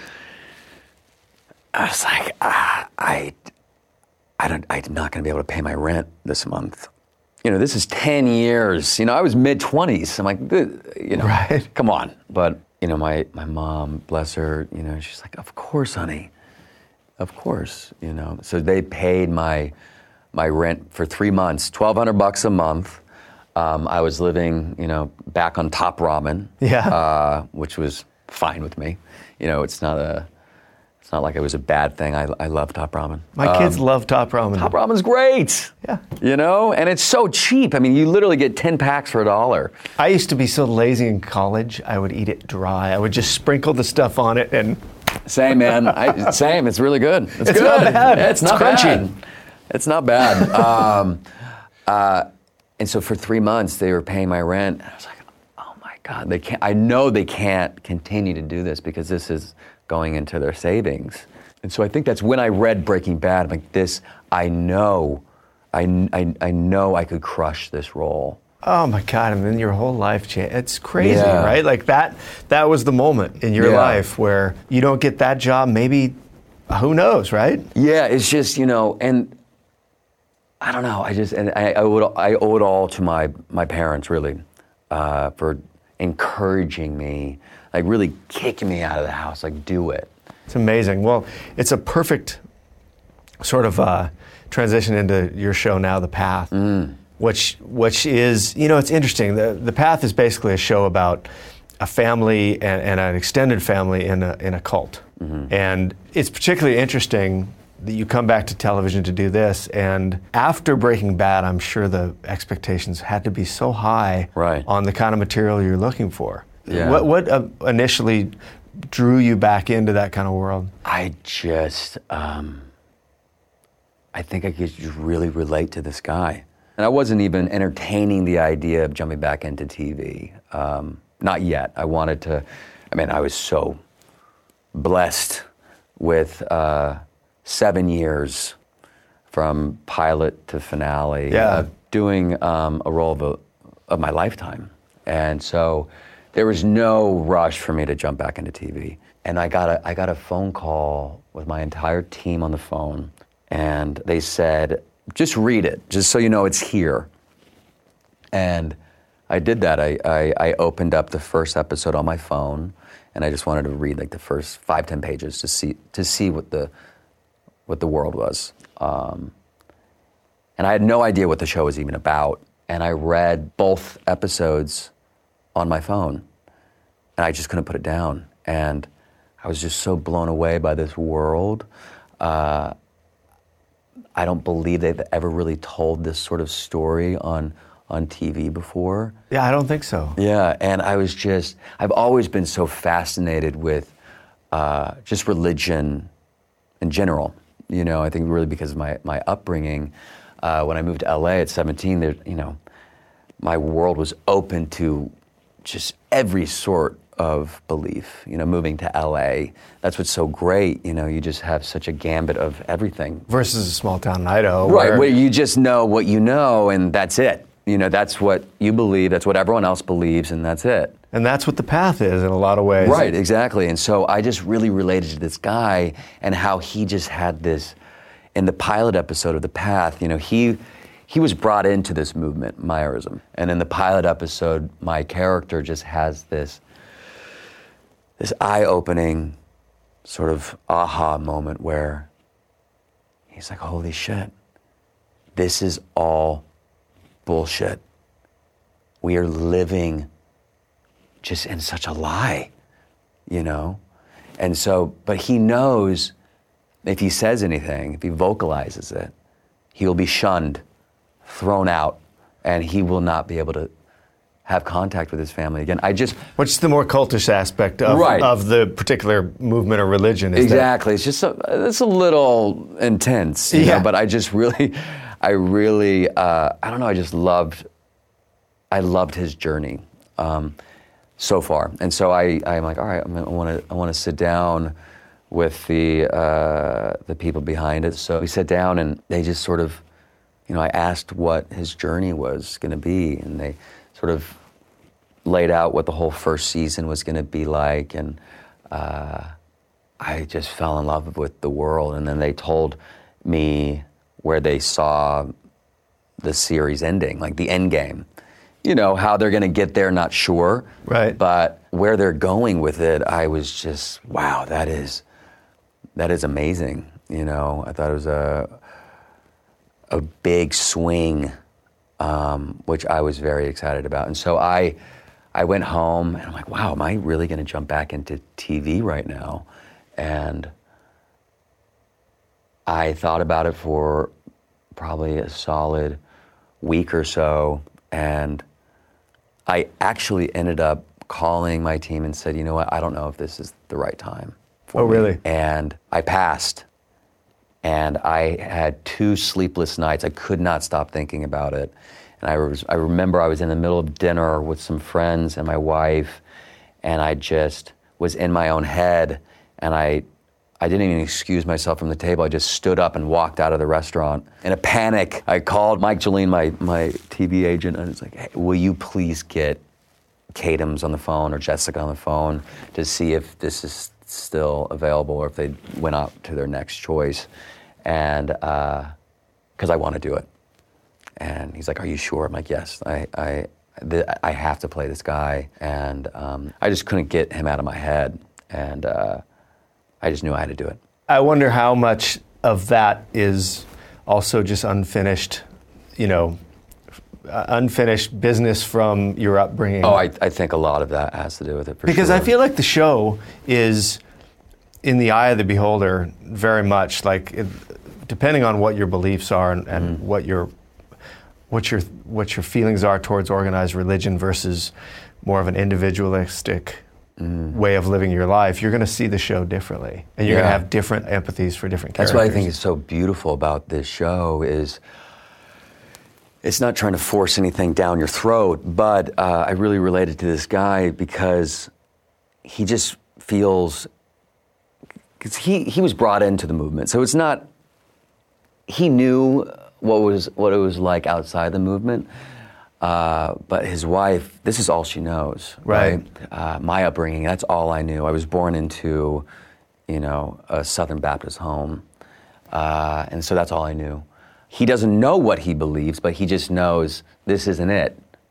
I was like, ah, I, I don't, I'm not going to be able to pay my rent this month. You know, this is ten years. You know, I was mid twenties. I'm like, you know, Right. come on. But you know, my my mom, bless her, you know, she's like, of course, honey, of course. You know, so they paid my my rent for three months, twelve hundred bucks a month. Um, I was living, you know, back on Top Ramen, Yeah. uh, which was fine with me. You know, it's not a, it's not like it was a bad thing. I, I love Top Ramen. My kids Um, love Top Ramen. Top Ramen's great. Yeah. You know, and it's so cheap. I mean, you literally get ten packs for a dollar. I used to be so lazy in college, I would eat it dry. I would just sprinkle the stuff on it and Same, man. I, same. It's really good. It's, It's good. not bad. It's, It's not crunchy. bad. It's not bad. um, uh, and so for three months, they were paying my rent. And I was like, oh my God, they can't. I know they can't continue to do this because this is going into their savings. And so I think that's when I read Breaking Bad. I'm like, this, I know, I, I, I know I could crush this role. oh my God, and then your whole life changed. It's crazy, Yeah. right? Like that that was the moment in your Yeah. life where you don't get that job, maybe, who knows, right? Yeah, it's just, you know, and I don't know. I just, and I, I, owe, it, I owe it all to my, my parents, really, uh, for encouraging me, like really kicking me out of the house, like, do it. It's amazing. Well, it's a perfect sort of uh, transition into your show now, The Path, Mm. which which is, you know, it's interesting. The The Path is basically a show about a family and, and an extended family in a in a cult, Mm-hmm. and it's particularly interesting that you come back to television to do this. And after Breaking Bad, I'm sure the expectations had to be so high Right. on the kind of material you're looking for. Yeah. What what uh, initially drew you back into that kind of world? I just, um, I think I could just really relate to this guy. And I wasn't even entertaining the idea of jumping back into T V. Um, not yet. I wanted to, I mean, I was so blessed with uh, seven years from pilot to finale, Yeah. uh, doing um, a role of, a, of my lifetime. And so there was no rush for me to jump back into T V. And I got a, I got a phone call with my entire team on the phone, and they said, just read it, just so you know it's here. And I did that. I, I, I opened up the first episode on my phone, and I just wanted to read like the first five, ten pages to see to see what the what the world was. Um, and I had no idea what the show was even about. And I read both episodes on my phone, and I just couldn't put it down. And I was just so blown away by this world. Uh, I don't believe they've ever really told this sort of story on on T V before. Yeah, I don't think so. Yeah, and I was just, I've always been so fascinated with uh, just religion in general. You know, I think really because of my, my upbringing. Uh, when I moved to L A at seventeen, there, you know, my world was open to just every sort of belief. You know, moving to L A, that's what's so great. You know, you just have such a gambit of everything. Versus a small town in Idaho. Right, where, where you just know what you know, and that's it. You know, that's what you believe, that's what everyone else believes, and that's it. And that's what The Path is in a lot of ways. Right, exactly. And so I just really related to this guy and how he just had this, in the pilot episode of The Path, you know, he he was brought into this movement, Myerism. And in the pilot episode, my character just has this, this eye-opening sort of aha moment where he's like, holy shit, this is all bullshit. We are living just in such a lie, you know? And so, but he knows if he says anything, if he vocalizes it, he will be shunned, thrown out, and he will not be able to have contact with his family again. I just... Which is the more cultish aspect of, right. of the particular movement or religion. Is exactly. That... It's just, a, it's a little intense, you yeah. know, but I just really, I really, uh, I don't know, I just loved, I loved his journey um, so far. And so I, I'm like, all right, I'm, I want to, I want to sit down with the uh, the people behind it. So we sat down and they just sort of, you know, I asked what his journey was going to be, and they sort of laid out what the whole first season was going to be like, and uh, I just fell in love with the world. And then they told me where they saw the series ending, like the end game. You know, how they're going to get there, not sure. Right. But where they're going with it, I was just, wow, that is... That is amazing, you know. I thought it was a a big swing, um, which I was very excited about. And so I I went home and I'm like, wow, am I really going to jump back into T V right now? And I thought about it for probably a solid week or so, and I actually ended up calling my team and said, you know what, I don't know if this is the right time. Oh, me. really? And I passed. And I had two sleepless nights. I could not stop thinking about it. And I, was, I remember I was in the middle of dinner with some friends and my wife, and I just was in my own head, and I I didn't even excuse myself from the table. I just stood up and walked out of the restaurant. In a panic, I called Mike Jolene, my, my T V agent, and I was like, hey, will you please get Kate Adams on the phone or Jessica on the phone to see if this is still available or if they went out to their next choice, and because uh, I want to do it. And he's like, are you sure? I'm like, yes, I I, th- I have to play this guy. And um, I just couldn't get him out of my head, and uh, I just knew I had to do it. I wonder how much of that is also just unfinished, you know, uh, unfinished business from your upbringing. Oh, I, I think a lot of that has to do with it, for because sure. I feel like the show is, in the eye of the beholder, very much like, it, depending on what your beliefs are and, and mm. what your what your what your feelings are towards organized religion versus more of an individualistic mm. way of living your life, you're going to see the show differently, and you're yeah. going to have different empathies for different That's characters. what I think is so beautiful about this show is. It's not trying to force anything down your throat, but uh, I really related to this guy because he just feels, because he, he was brought into the movement. So it's not, he knew what was what it was like outside the movement, uh, but his wife, this is all she knows. Right. right? Uh, my upbringing, that's all I knew. I was born into, you know, a Southern Baptist home, uh, and so that's all I knew. He doesn't know what he believes, but he just knows this isn't it.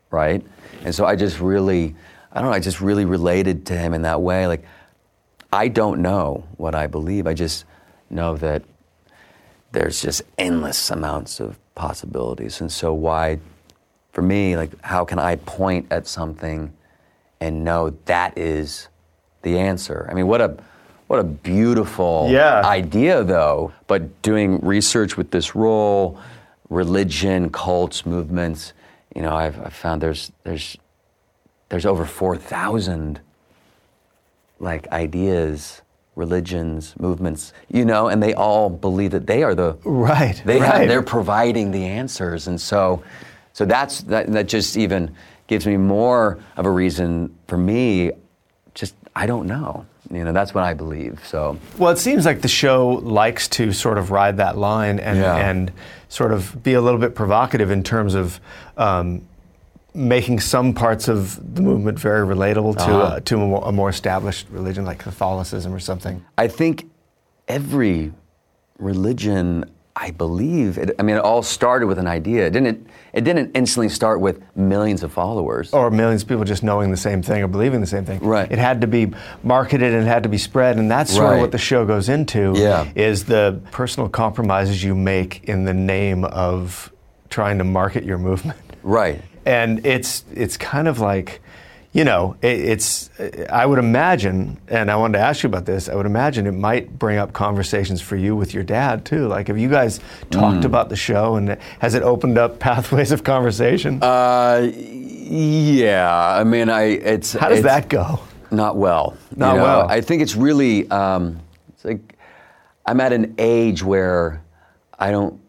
right? And so I just really, I don't know, I just really related to him in that way. Like, I don't know what I believe. I just know that there's just endless amounts of possibilities. And so why, for me, like, how can I point at something and know that is the answer? I mean, what a what a beautiful yeah. idea, though. But doing research with this role, religion, cults, movements, you know, I've, I've found there's there's there's over four thousand like ideas, religions, movements, you know, and they all believe that they are the right. They right. have, they're providing the answers, and so so that's that. That just even gives me more of a reason for me. Just I don't know. You know, that's what I believe. So well, it seems like the show likes to sort of ride that line and Yeah. and sort of be a little bit provocative in terms of um, making some parts of the movement very relatable to Uh-huh. uh, to a more, a more established religion like Catholicism or something. I think every religion, I believe, it, I mean, it all started with an idea. It didn't. It didn't instantly start with millions of followers. Or millions of people just knowing the same thing or believing the same thing. Right. It had to be marketed and it had to be spread, and that's sort Right. of what the show goes into, Yeah. is the personal compromises you make in the name of trying to market your movement. Right. And it's it's kind of like, you know, it, it's, I would imagine, and I wanted to ask you about this, I would imagine it might bring up conversations for you with your dad too. Like, have you guys talked Mm. about the show, and has it opened up pathways of conversation? Uh, yeah. I mean, I. It's. How does it's that go? Not well. Not you know? well. I think it's really. Um, it's like I'm at an age where I don't.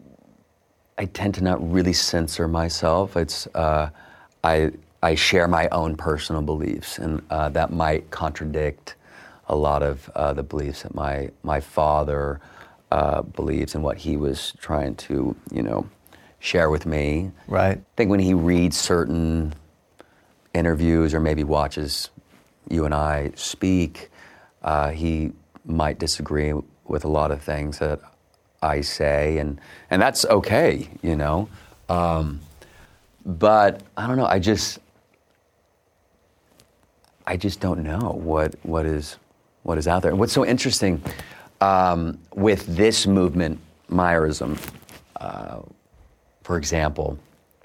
I tend to not really censor myself. It's. Uh, I. I share my own personal beliefs, and uh, that might contradict a lot of uh, the beliefs that my my father uh, believes and what he was trying to, you know, share with me. Right. I think when he reads certain interviews or maybe watches you and I speak, uh, he might disagree with a lot of things that I say, and and that's okay, you know. Um, but I don't know. I just. I just don't know what what is what is out there. And what's so interesting um, with this movement, Meyerism, uh, for example,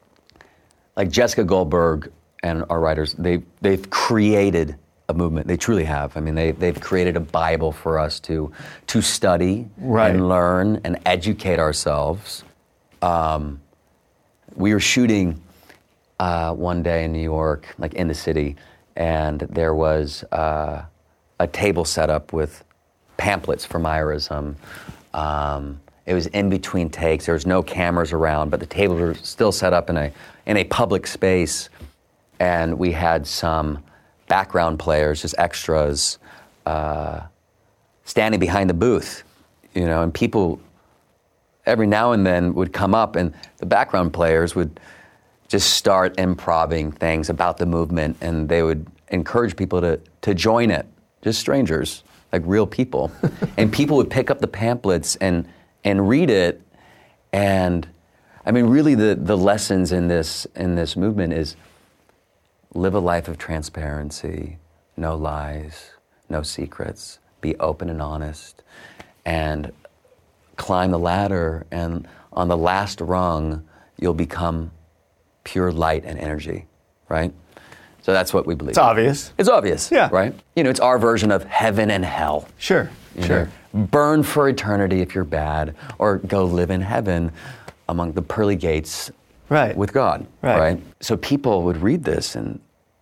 like Jessica Goldberg and our writers, they they've created a movement. They truly have. I mean, they they've created a Bible for us to to study Right. and learn and educate ourselves. Um, we were shooting uh, one day in New York, like in the city. And there was uh, a table set up with pamphlets for Meyerism. Um, it was in between takes. There was no cameras around, but the tables were still set up in a in a public space. And we had some background players, just extras, uh, standing behind the booth, you know. And people every now and then would come up, and the background players would just start improvising things about the movement, and they would encourage people to, to join it, just strangers, like real people. And people would pick up the pamphlets and and read it, and I mean, really the, the lessons in this in this movement is live a life of transparency, no lies, no secrets, be open and honest, and climb the ladder, and on the last rung, you'll become pure light and energy, right? So that's what we believe. It's obvious. It's obvious, Yeah. right? You know, it's our version of heaven and hell. Sure, You sure. know, burn for eternity if you're bad, or go live in heaven among the pearly gates Right. with God, Right. right? So people would read this, and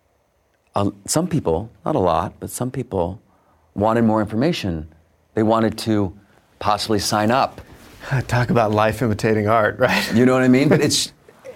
uh, some people, not a lot, but some people wanted more information. They wanted to possibly sign up. Talk about life imitating art, right? You know what I mean? But it's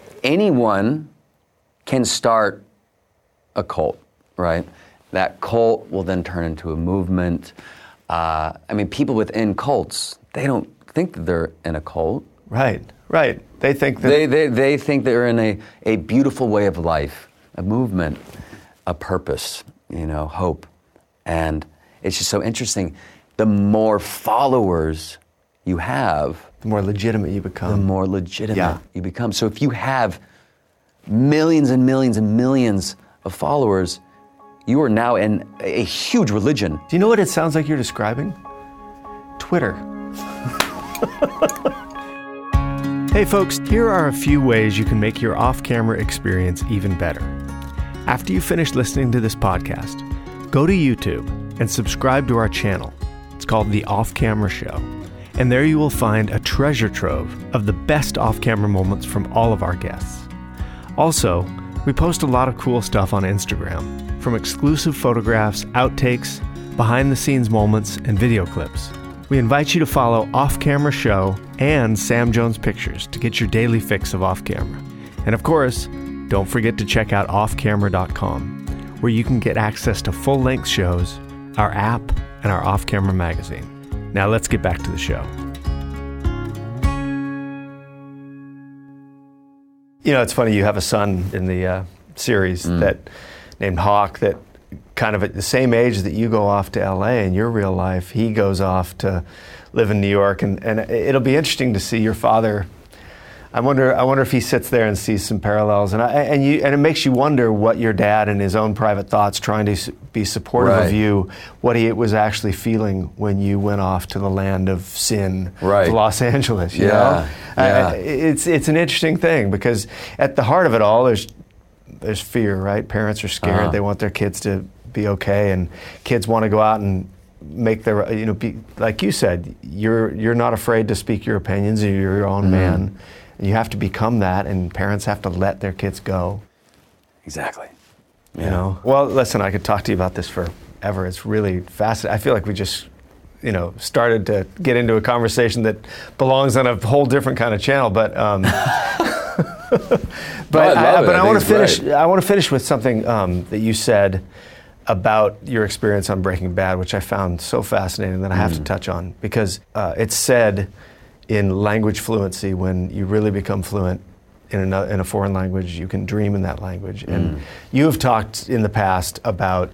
anyone can start a cult, right? That cult will then turn into a movement. Uh, I mean, people within cults, they don't think that they're in a cult. Right, right. They think that... They, they, they think they're in a, a beautiful way of life, a movement, a purpose, you know, hope. And it's just so interesting. The more followers you have, the more legitimate you become. the more legitimate Yeah. you become. So if you have millions and millions and millions of followers, you are now in a huge religion. Do you know what it sounds like you're describing? Twitter. Hey folks, here are a few ways you can make your off-camera experience even better. After you finish listening to this podcast, go to YouTube and subscribe to our channel. It's called The Off-Camera Show. And there you will find a treasure trove of the best off-camera moments from all of our guests. Also, we post a lot of cool stuff on Instagram, from exclusive photographs, outtakes, behind-the-scenes moments, and video clips. We invite you to follow Off-Camera Show and Sam Jones Pictures to get your daily fix of off-camera. And of course, don't forget to check out off camera dot com, where you can get access to full-length shows, our app, and our off-camera magazine. Now let's get back to the show. You know, it's funny, you have a son in the uh, series mm. that named Hawk that kind of at the same age that you go off to L A in your real life, he goes off to live in New York, and, and it'll be interesting to see your father. I wonder I wonder if he sits there and sees some parallels, and I, and you and it makes you wonder what your dad in his own private thoughts, trying to be supportive right. of you, what he was actually feeling when you went off to the land of sin, right. Los Angeles. You yeah. know, yeah. I, it's it's an interesting thing because at the heart of it all, there's there's fear, right? Parents are scared; uh-huh. they want their kids to be okay, and kids want to go out and make their, you know, be, like you said, you're you're not afraid to speak your opinions. You're your own mm-hmm. man. And you have to become that, and parents have to let their kids go. Exactly. You yeah. know. Well, listen, I could talk to you about this forever. It's really fascinating. I feel like we just, you know, started to get into a conversation that belongs on a whole different kind of channel. But, um, but well, I, I, but I, I want to finish. Right. I want to finish with something um, that you said about your experience on Breaking Bad, which I found so fascinating that I have mm. to touch on, because uh, it's said in language fluency, when you really become fluent in a, in a foreign language, you can dream in that language. Mm. And you have talked in the past about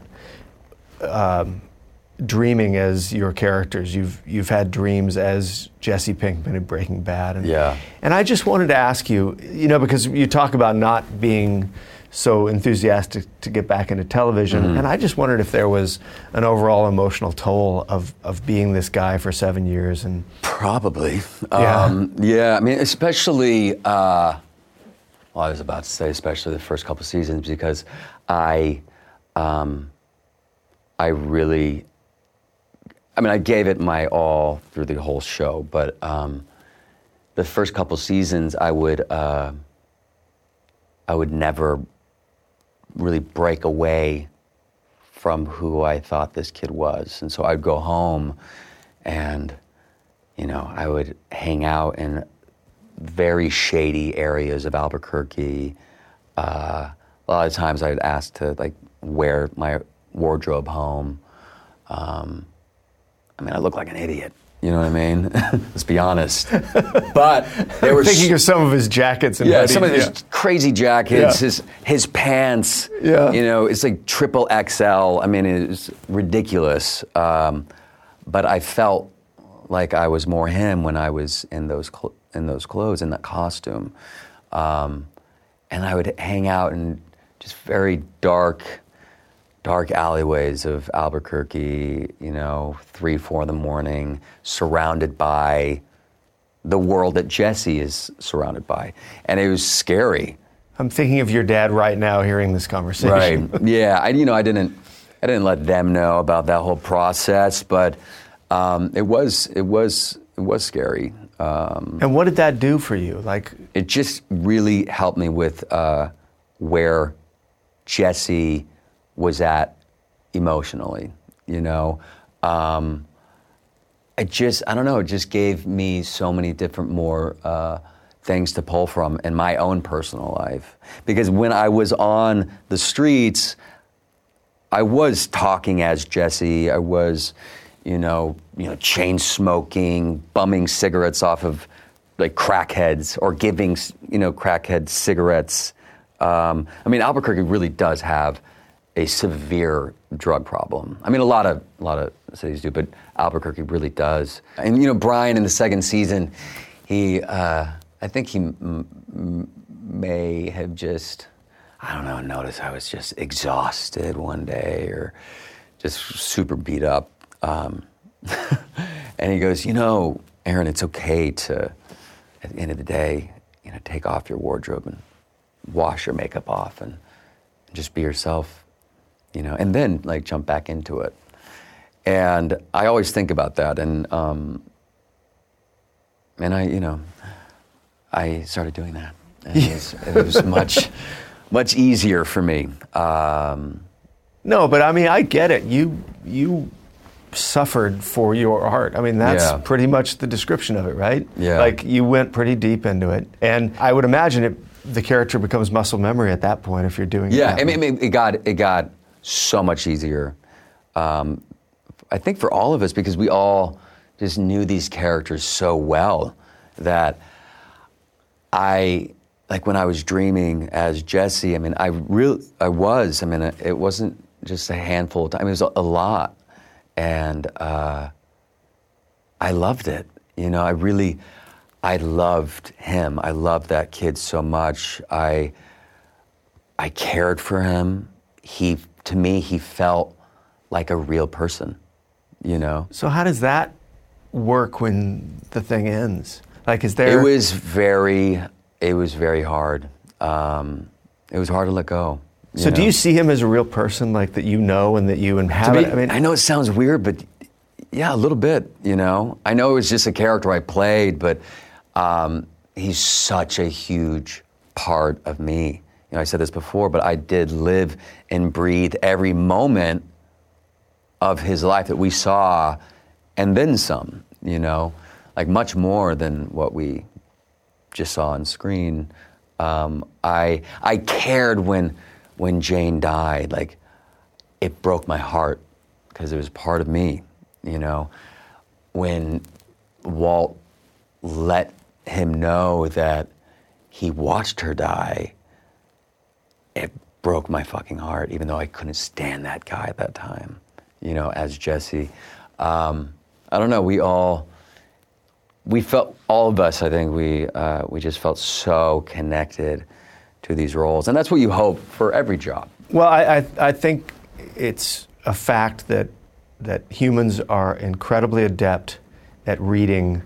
um, dreaming as your characters. You've you've had dreams as Jesse Pinkman in Breaking Bad. And, yeah. and I just wanted to ask you, you know, because you talk about not being so enthusiastic to get back into television, mm-hmm. and I just wondered if there was an overall emotional toll of, of being this guy for seven years. And probably, yeah, um, yeah. I mean, especially, uh, well, I was about to say, especially the first couple seasons, because I, um, I really, I mean, I gave it my all through the whole show, but um, the first couple seasons, I would, uh, I would never really break away from who I thought this kid was. And so I'd go home and, you know, I would hang out in very shady areas of Albuquerque. Uh, a lot of times I'd ask to, like, wear my wardrobe home. Um, I mean, I look like an idiot. You know what I mean? Let's be honest. But they were thinking of some of his jackets and yeah, hoodies. some of his yeah. crazy jackets, yeah. his his pants. Yeah. You know, it's like triple X L. I mean, it's ridiculous. Um, but I felt like I was more him when I was in those cl- in those clothes, in that costume, um, and I would hang out in just very dark. dark alleyways of Albuquerque, you know, three, four in the morning, surrounded by the world that Jesse is surrounded by. And it was scary. I'm thinking of your dad right now hearing this conversation. Right, yeah, I, you know, I didn't, I didn't let them know about that whole process, but um, it was, it was, it was scary. Um, and what did that do for you? Like, it just really helped me with uh, where Jesse was at emotionally, you know. Um, it just, I don't know, it just gave me so many different more uh, things to pull from in my own personal life. Because when I was on the streets, I was talking as Jesse. I was, you know, you know, chain smoking, bumming cigarettes off of like crackheads, or giving, you know, crackhead cigarettes. Um, I mean, Albuquerque really does have a severe drug problem. I mean, a lot of a lot of cities do, but Albuquerque really does. And you know, Brian in the second season, he, uh, I think he m- m- may have just, I don't know, noticed I was just exhausted one day or just super beat up. Um, and he goes, you know, Aaron, it's okay to, at the end of the day, you know, take off your wardrobe and wash your makeup off and just be yourself, you know, and then like jump back into it. And I always think about that. And, um, and I, you know, I started doing that. And it was, it was much, much easier for me. Um, no, but I mean, I get it. You, you suffered for your art. I mean, that's yeah. pretty much the description of it, right? Yeah. Like you went pretty deep into it. And I would imagine it, the character becomes muscle memory at that point if you're doing yeah, it. Yeah, I mean, it got, it got so much easier. Um, I think for all of us, because we all just knew these characters so well that I, like when I was dreaming as Jesse, I mean, I really, I was, I mean, it wasn't just a handful of times, it was a, a lot. And uh, I loved it. You know, I really, I loved him. I loved that kid so much. I, I cared for him. He, to me, he felt like a real person, you know? So how does that work when the thing ends? Like, is there... It was very, it was very hard. Um, it was hard to let go. So know? Do you see him as a real person, like that you know and that you inhabit? Me, I mean, I know it sounds weird, but yeah, a little bit, you know? I know it was just a character I played, but um, he's such a huge part of me. You know, I said this before, but I did live and breathe every moment of his life that we saw, and then some, you know? Like much more than what we just saw on screen. Um, I I cared when when Jane died. Like, it broke my heart because it was part of me, you know? When Walt let him know that he watched her die, it broke my fucking heart, even though I couldn't stand that guy at that time, you know, as Jesse. Um, I don't know, we all, we felt, all of us, I think, we uh, we just felt so connected to these roles. And that's what you hope for every job. Well, I, I, I think it's a fact that that humans are incredibly adept at reading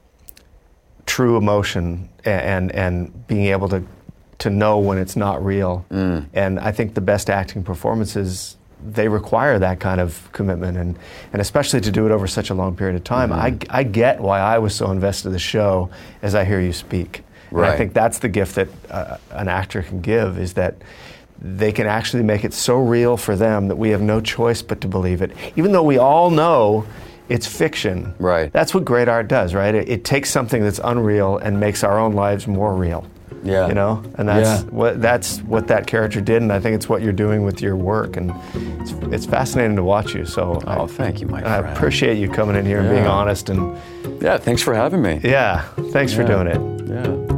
true emotion and and being able to to know when it's not real. Mm. And I think the best acting performances, they require that kind of commitment, and, and especially to do it over such a long period of time. Mm-hmm. I, I get why I was so invested in the show as I hear you speak. Right. And I think that's the gift that uh, an actor can give, is that they can actually make it so real for them that we have no choice but to believe it. Even though we all know it's fiction. Right. That's what great art does, right? It, it takes something that's unreal and makes our own lives more real. Yeah. You know, and that's yeah. what that's what that character did, and I think it's what you're doing with your work, and it's, it's fascinating to watch you. So, oh, I, thank you, my I friend. appreciate you coming in here yeah. and being honest, and yeah, thanks for having me. Yeah, thanks yeah. for doing it. Yeah.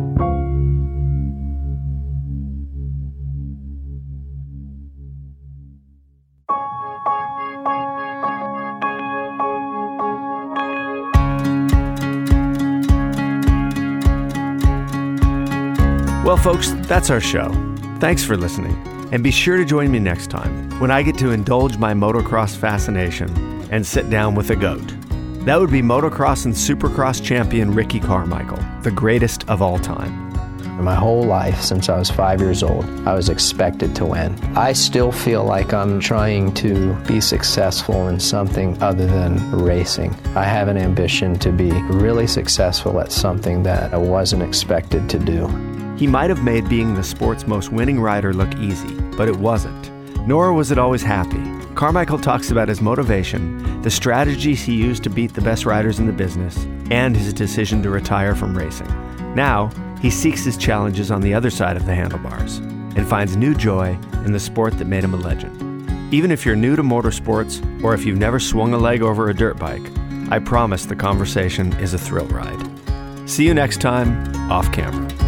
Well, folks, that's our show. Thanks for listening. And be sure to join me next time when I get to indulge my motocross fascination and sit down with a GOAT. That would be motocross and supercross champion Ricky Carmichael, the greatest of all time. My whole life, since I was five years old, I was expected to win. I still feel like I'm trying to be successful in something other than racing. I have an ambition to be really successful at something that I wasn't expected to do. He might have made being the sport's most winning rider look easy, but it wasn't. Nor was it always happy. Carmichael talks about his motivation, the strategies he used to beat the best riders in the business, and his decision to retire from racing. Now, he seeks his challenges on the other side of the handlebars and finds new joy in the sport that made him a legend. Even if you're new to motorsports or if you've never swung a leg over a dirt bike, I promise the conversation is a thrill ride. See you next time, off camera.